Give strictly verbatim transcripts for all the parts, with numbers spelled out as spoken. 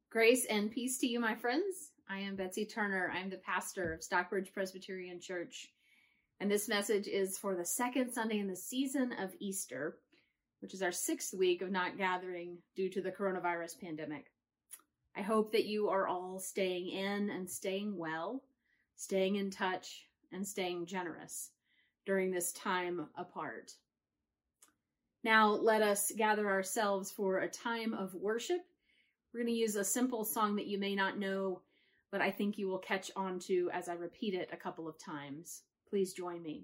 Grace and peace to you, my friends. I am Betsy Turner. I'm the pastor of Stockbridge Presbyterian Church, and this message is for the second Sunday in the season of Easter, which is our sixth week of not gathering due to the coronavirus pandemic. I hope that you are all staying in and staying well, staying in touch, and staying generous during this time apart. Now let us gather ourselves for a time of worship. We're going to use a simple song that you may not know, but I think you will catch on to as I repeat it a couple of times. Please join me.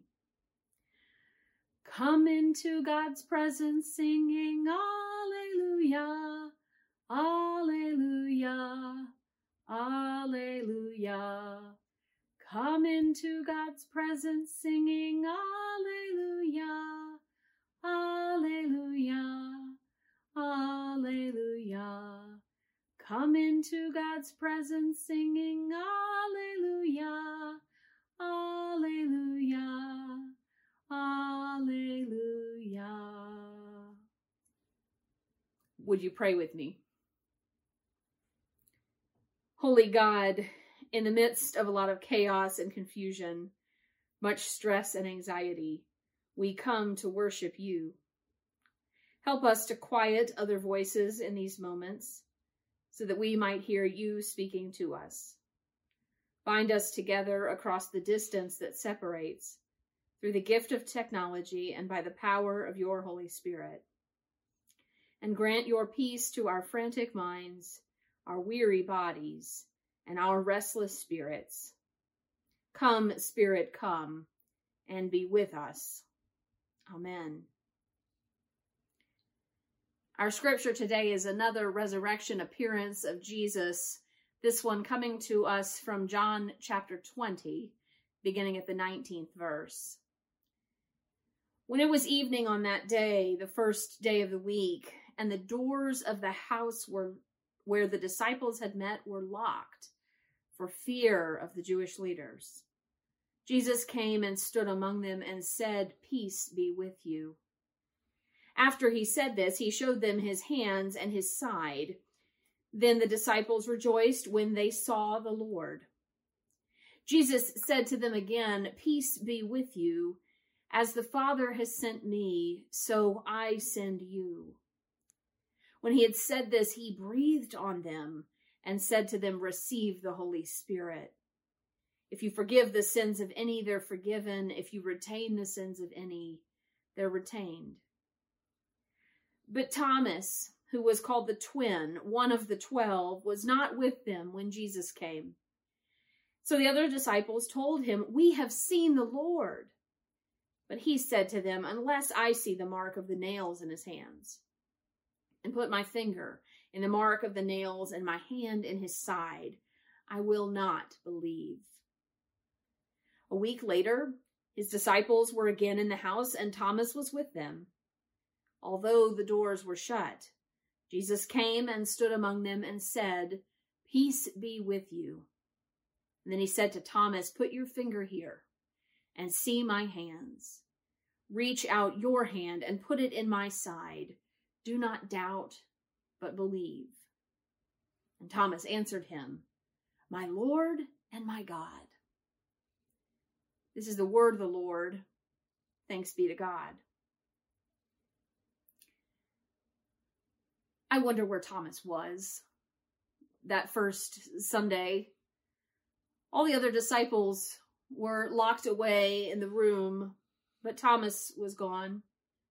Come into God's presence singing Alleluia, Alleluia, Alleluia. Come into God's presence singing Alleluia, Alleluia, Alleluia. Come into God's presence singing Alleluia, Alleluia, Alleluia. Would you pray with me? Holy God, in the midst of a lot of chaos and confusion, much stress and anxiety, we come to worship you. Help us to quiet other voices in these moments so that we might hear you speaking to us. Bind us together across the distance that separates through the gift of technology and by the power of your Holy Spirit. And grant your peace to our frantic minds, our weary bodies, and our restless spirits. Come, Spirit, come, and be with us. Amen. Our scripture today is another resurrection appearance of Jesus, this one coming to us from John chapter twenty, beginning at the nineteenth verse. When it was evening on that day, the first day of the week, and the doors of the house were where the disciples had met were locked for fear of the Jewish leaders, Jesus came and stood among them and said, "Peace be with you." After he said this, he showed them his hands and his side. Then the disciples rejoiced when they saw the Lord. Jesus said to them again, "Peace be with you. As the Father has sent me, so I send you." When he had said this, he breathed on them and said to them, "Receive the Holy Spirit. If you forgive the sins of any, they're forgiven. If you retain the sins of any, they're retained." But Thomas, who was called the twin, one of the twelve, was not with them when Jesus came. So the other disciples told him, "We have seen the Lord." But he said to them, "Unless I see the mark of the nails in his hands, and put my finger in the mark of the nails and my hand in his side, I will not believe." A week later, his disciples were again in the house, and Thomas was with them. Although the doors were shut, Jesus came and stood among them and said, "Peace be with you." And then he said to Thomas, "Put your finger here and see my hands. Reach out your hand and put it in my side. Do not doubt, but believe." And Thomas answered him, "My Lord and my God." This is the word of the Lord. Thanks be to God. I wonder where Thomas was that first Sunday. All the other disciples were locked away in the room, but Thomas was gone.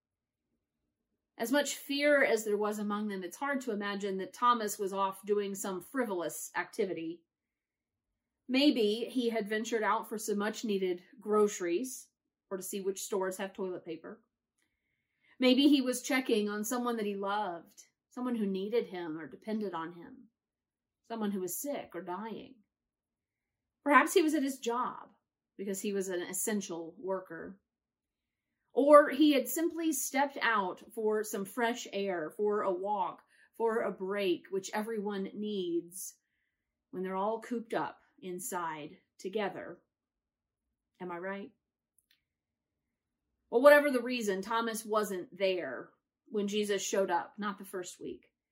As much fear as there was among them, it's hard to imagine that Thomas was off doing some frivolous activity. Maybe he had ventured out for some much-needed groceries, or to see which stores have toilet paper. Maybe he was checking on someone that he loved, someone who needed him or depended on him, someone who was sick or dying. Perhaps he was at his job because he was an essential worker. Or he had simply stepped out for some fresh air, for a walk, for a break, which everyone needs when they're all cooped up inside together. Am I right? Well, whatever the reason, Thomas wasn't there when Jesus showed up, not the first week.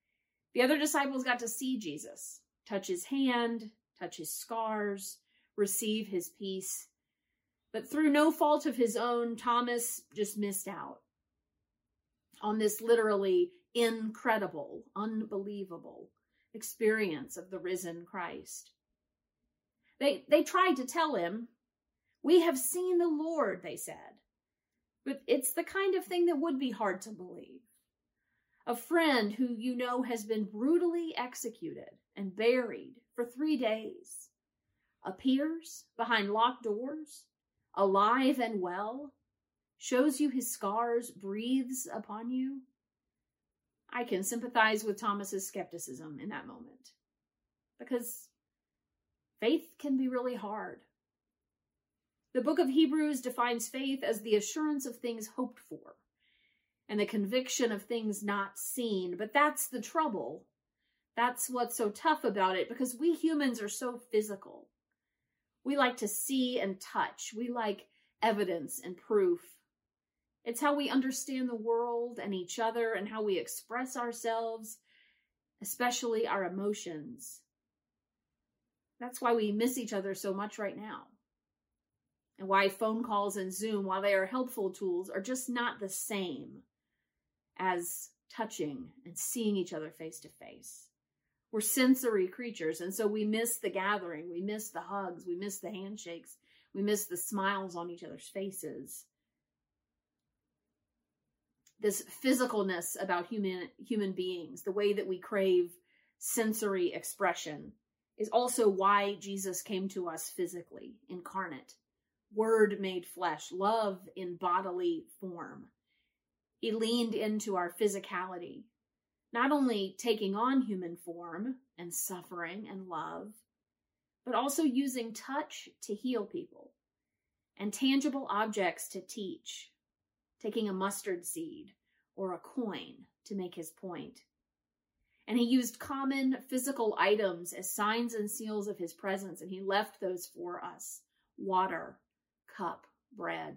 The other disciples got to see Jesus, touch his hand, touch his scars, receive his peace. But through no fault of his own, Thomas just missed out on this literally incredible, unbelievable experience of the risen Christ. They, they tried to tell him, "We have seen the Lord," they said. But it's the kind of thing that would be hard to believe. A friend who you know has been brutally executed and buried for three days appears behind locked doors, alive and well, shows you his scars, breathes upon you. I can sympathize with Thomas's skepticism in that moment, because faith can be really hard. The book of Hebrews defines faith as the assurance of things hoped for and the conviction of things not seen. But that's the trouble. That's what's so tough about it, because we humans are so physical. We like to see and touch. We like evidence and proof. It's how we understand the world and each other and how we express ourselves, especially our emotions. That's why we miss each other so much right now. And why phone calls and Zoom, while they are helpful tools, are just not the same as touching and seeing each other face to face. We're sensory creatures, and so we miss the gathering, we miss the hugs, we miss the handshakes, we miss the smiles on each other's faces. This physicalness about human, human beings, the way that we crave sensory expression, is also why Jesus came to us physically, incarnate. Word made flesh, love in bodily form. He leaned into our physicality, not only taking on human form and suffering and love, but also using touch to heal people and tangible objects to teach, taking a mustard seed or a coin to make his point. And he used common physical items as signs and seals of his presence, and he left those for us: water, cup, bread.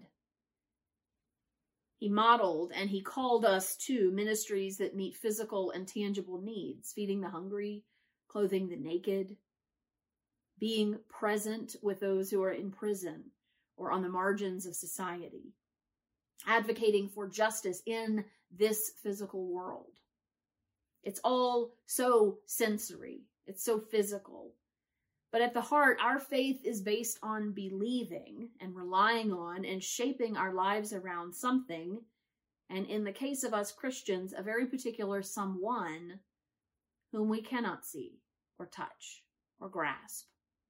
He modeled and he called us to ministries that meet physical and tangible needs: feeding the hungry, clothing the naked, being present with those who are in prison or on the margins of society, advocating for justice in this physical world. It's all so sensory. It's so physical. But at the heart, our faith is based on believing and relying on and shaping our lives around something, and in the case of us Christians, a very particular someone whom we cannot see or touch or grasp.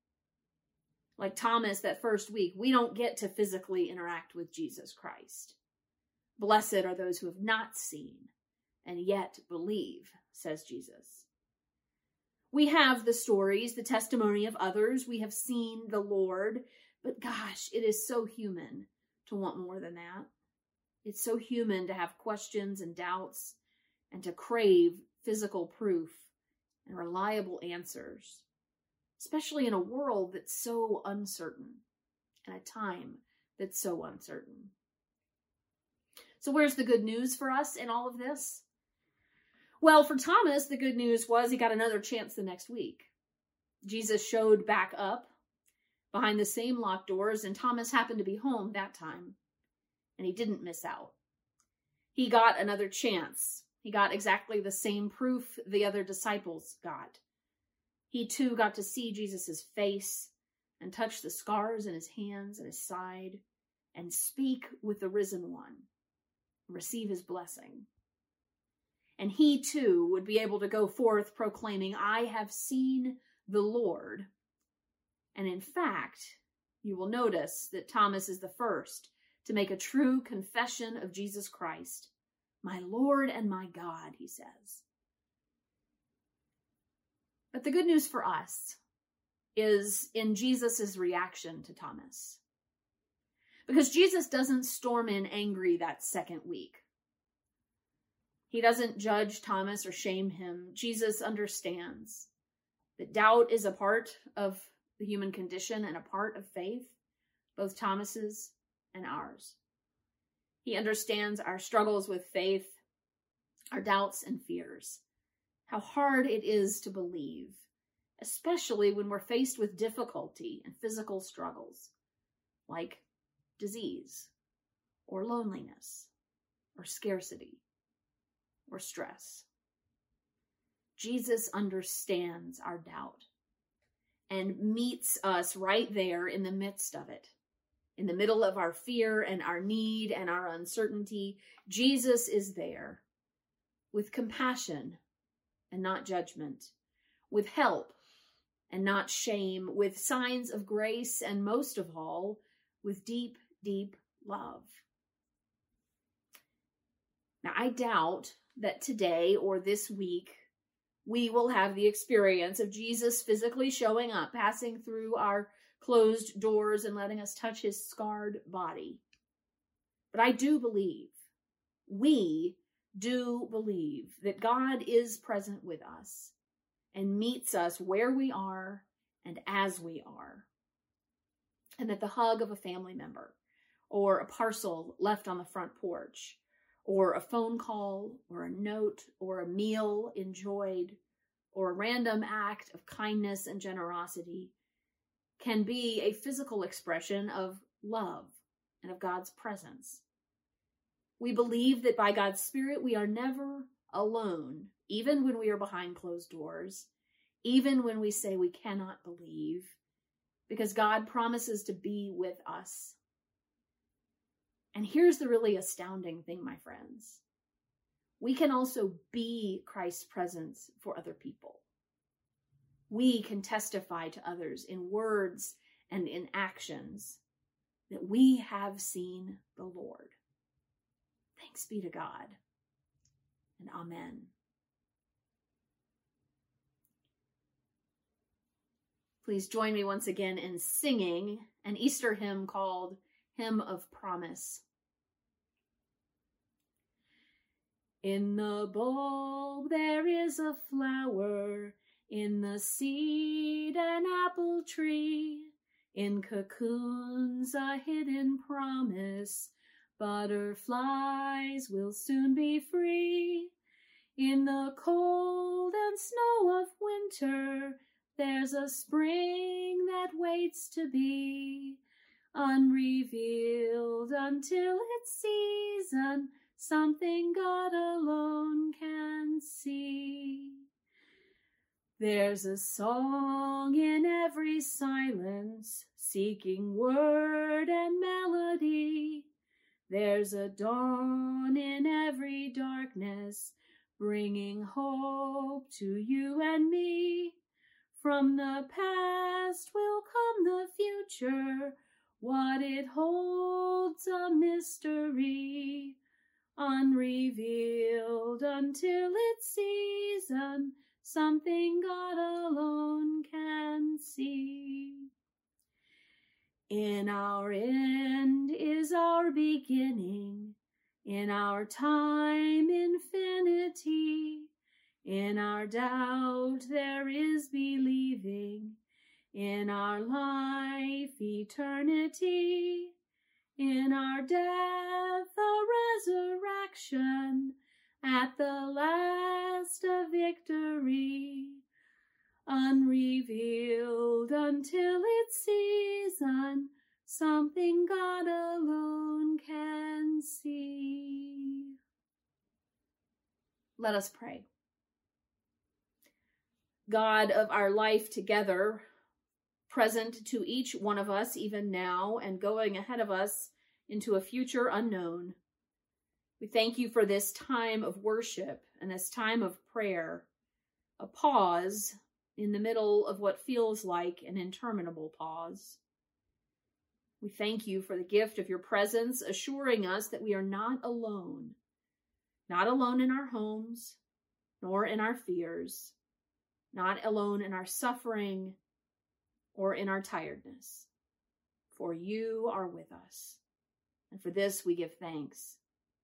Like Thomas that first week, we don't get to physically interact with Jesus Christ. Blessed are those who have not seen and yet believe, says Jesus. We have the stories, the testimony of others. We have seen the Lord. But gosh, it is so human to want more than that. It's so human to have questions and doubts and to crave physical proof and reliable answers, especially in a world that's so uncertain and a time that's so uncertain. So where's the good news for us in all of this? Well, for Thomas, the good news was he got another chance the next week. Jesus showed back up behind the same locked doors, and Thomas happened to be home that time, and he didn't miss out. He got another chance. He got exactly the same proof the other disciples got. He too got to see Jesus' face and touch the scars in his hands and his side and speak with the risen one, receive his blessing. And he too would be able to go forth proclaiming, "I have seen the Lord." And in fact, you will notice that Thomas is the first to make a true confession of Jesus Christ. "My Lord and my God," he says. But the good news for us is in Jesus' reaction to Thomas. Because Jesus doesn't storm in angry that second week. He doesn't judge Thomas or shame him. Jesus understands that doubt is a part of the human condition and a part of faith, both Thomas's and ours. He understands our struggles with faith, our doubts and fears. how hard it is to believe, especially when we're faced with difficulty and physical struggles, like disease, or loneliness, or scarcity, or stress. Jesus understands our doubt and meets us right there in the midst of it. In the middle of our fear and our need and our uncertainty, Jesus is there with compassion and not judgment, with help and not shame, with signs of grace, and most of all, with deep, deep love. Now, I doubt that today or this week we will have the experience of Jesus physically showing up, passing through our closed doors and letting us touch his scarred body. But I do believe, we do believe that God is present with us and meets us where we are and as we are. And that the hug of a family member, or a parcel left on the front porch, or a phone call, or a note, or a meal enjoyed, or a random act of kindness and generosity can be a physical expression of love and of God's presence. We believe that by God's Spirit we are never alone, even when we are behind closed doors, even when we say we cannot believe, because God promises to be with us. And here's the really astounding thing, my friends. We can also be Christ's presence for other people. We can testify to others in words and in actions that we have seen the Lord. Thanks be to God, and amen. Please join me once again in singing an Easter hymn called Hymn of Promise. In the bulb there is a flower, in the seed an apple tree, in cocoons a hidden promise, butterflies will soon be free. In the cold and snow of winter, there's a spring that waits to be unrevealed until its season, something God alone can see. There's a song in every silence, seeking word and melody. There's a dawn in every darkness, bringing hope to you and me. From the past will come the future, what it holds a mystery, unrevealed until its season, something God alone can see. In our end is our beginning, in our time infinity. In our doubt there is believing, in our life eternity. In our death a resurrection, at the last a victory. Unrevealed until its season, something God alone can see. Let us pray. God of our life together, present to each one of us even now and going ahead of us into a future unknown, we thank you for this time of worship and this time of prayer, a pause in the middle of what feels like an interminable pause. We thank you for the gift of your presence, assuring us that we are not alone, not alone in our homes, nor in our fears, not alone in our suffering or in our tiredness, for you are with us. And for this we give thanks.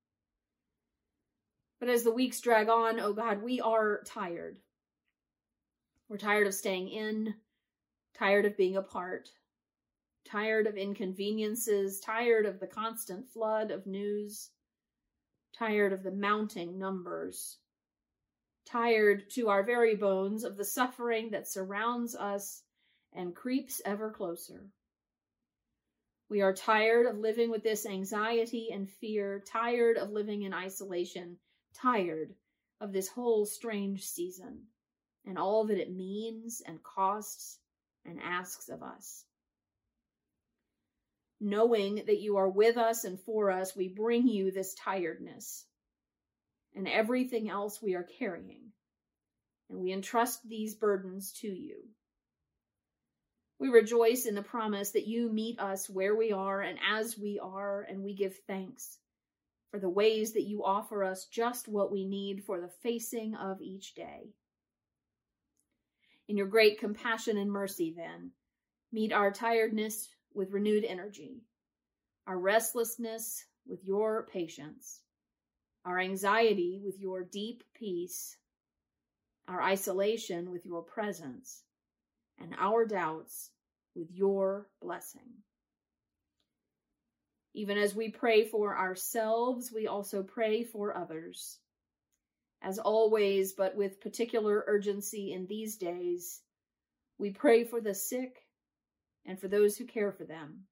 But as the weeks drag on, oh God, we are tired. We're tired of staying in, tired of being apart, tired of inconveniences, tired of the constant flood of news, tired of the mounting numbers. tired to our very bones of the suffering that surrounds us and creeps ever closer. We are tired of living with this anxiety and fear, tired of living in isolation, tired of this whole strange season and all that it means and costs and asks of us. Knowing that you are with us and for us, we bring you this tiredness and everything else we are carrying, and we entrust these burdens to you. We rejoice in the promise that you meet us where we are and as we are, and we give thanks for the ways that you offer us just what we need for the facing of each day. In your great compassion and mercy, then, meet our tiredness with renewed energy, our restlessness with your patience, our anxiety with your deep peace, our isolation with your presence, and our doubts with your blessing. Even as we pray for ourselves, we also pray for others. As always, but with particular urgency in these days, we pray for the sick and for those who care for them,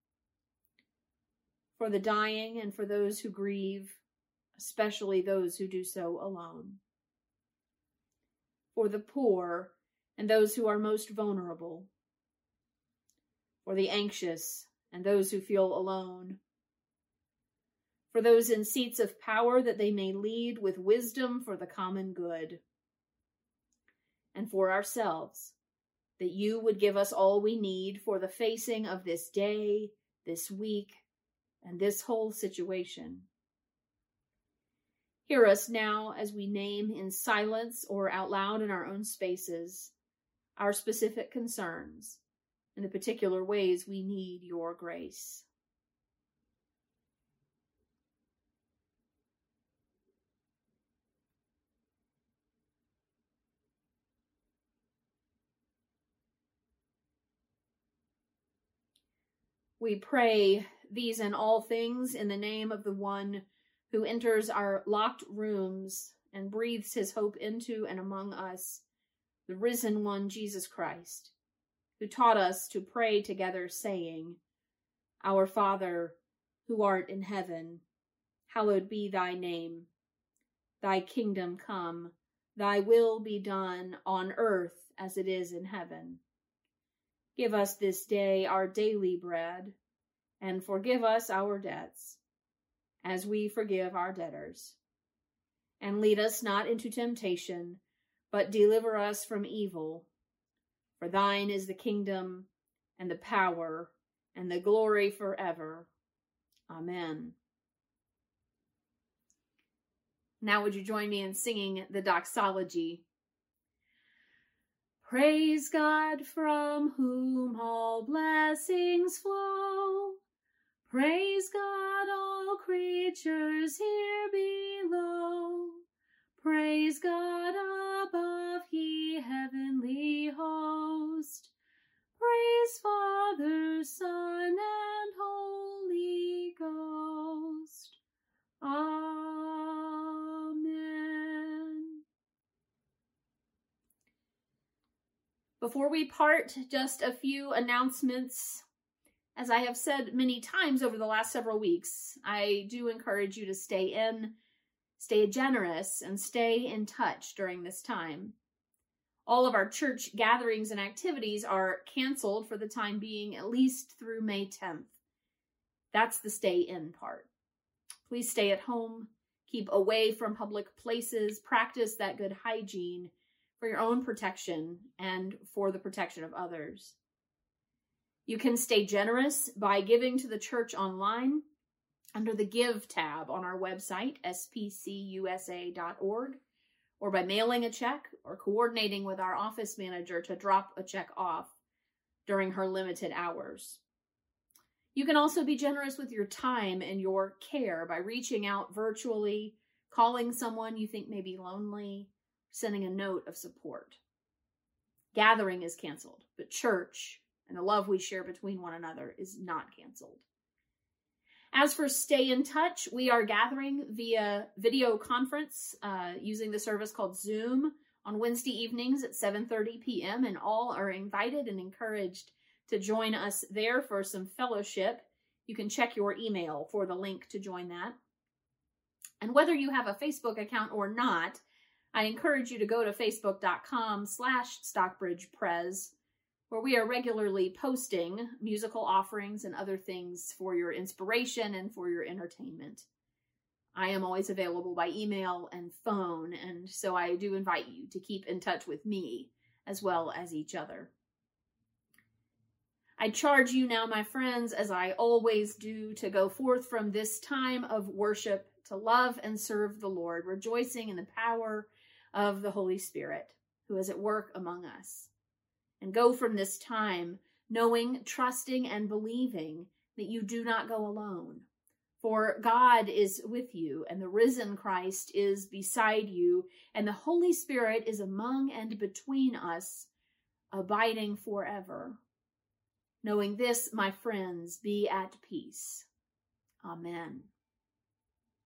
for the dying and for those who grieve, especially those who do so alone, for the poor and those who are most vulnerable, for the anxious and those who feel alone, for those in seats of power that they may lead with wisdom for the common good, and for ourselves, that you would give us all we need for the facing of this day, this week, and this whole situation. Hear us now as we name in silence or out loud in our own spaces our specific concerns and the particular ways we need your grace. We pray these and all things in the name of the one who enters our locked rooms and breathes his hope into and among us, the risen one, Jesus Christ, who taught us to pray together, saying, Our Father, who art in heaven, hallowed be thy name. Thy kingdom come, thy will be done on earth as it is in heaven. Give us this day our daily bread, and forgive us our debts, as we forgive our debtors. And lead us not into temptation, but deliver us from evil. For thine is the kingdom, and the power, and the glory forever. Amen. Now would you join me in singing the doxology? Praise God, from whom all blessings flow. Praise God, all creatures here below. Praise God above, ye heavenly host. Praise Father, Son, and Holy Ghost. Amen. Before we part, just a few announcements. As I have said many times over the last several weeks, I do encourage you to stay in, stay generous, and stay in touch during this time. All of our church gatherings and activities are canceled for the time being, at least through May tenth. That's the stay in part. Please stay at home, keep away from public places, practice that good hygiene for your own protection and for the protection of others. You can stay generous by giving to the church online under the Give tab on our website, s p c u s a dot org, or by mailing a check or coordinating with our office manager to drop a check off during her limited hours. You can also be generous with your time and your care by reaching out virtually, calling someone you think may be lonely, sending a note of support. Gathering is canceled, but church and the love we share between one another is not canceled. As for stay in touch, we are gathering via video conference uh, using the service called Zoom on Wednesday evenings at seven thirty p m and all are invited and encouraged to join us there for some fellowship. You can check your email for the link to join that. And whether you have a Facebook account or not, I encourage you to go to facebook.com slash stockbridgeprez, where we are regularly posting musical offerings and other things for your inspiration and for your entertainment. I am always available by email and phone, and so I do invite you to keep in touch with me as well as each other. I charge you now, my friends, as I always do, to go forth from this time of worship to love and serve the Lord, rejoicing in the power of the Holy Spirit, who is at work among us. And go from this time knowing, trusting, and believing that you do not go alone. For God is with you, and the risen Christ is beside you, and the Holy Spirit is among and between us, abiding forever. Knowing this, my friends, be at peace. Amen.